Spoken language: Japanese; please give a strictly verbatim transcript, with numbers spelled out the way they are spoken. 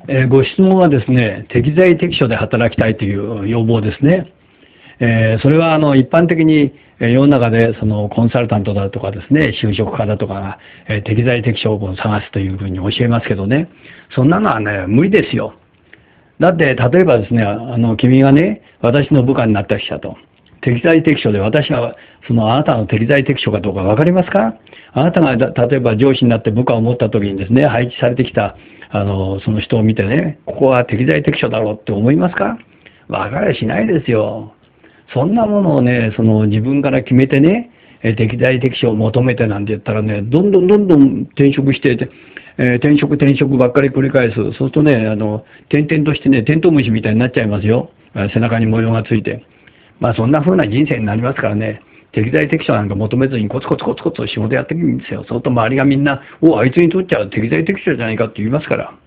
えーご質問はですね、適材適所で働きたいという要望ですね。えーそれはあの一般的にえー世の中でそのコンサルタントだとかですね、就職家だとかが、えー適材適所を探すというふうに教えますけどね、そんなのはね、無理ですよ。だって、例えばですね、あの、君がね、私の部下になってきたと。適材適所で私は、そのあなたの適材適所かどうか分かりますか？あなたがだ例えば上司になって部下を持った時にですね、配置されてきた、あの、その人を見てね、ここは適材適所だろうって思いますか？分かりゃしないですよ。そんなものをね、その自分から決めてね、えー適材適所を求めてなんて言ったらね、どんどんどんどん転職して、えー転職転職ばっかり繰り返す。そうするとね、あの、転々としてね、テントウムシみたいになっちゃいますよ。あ背中に模様がついて。まあそんな風な人生になりますからね、適材適所なんか求めずにコツコツコツコツ仕事やってるんですよ。そうすると周りがみんな、おあいつにとっちゃ適材適所じゃないかって言いますから。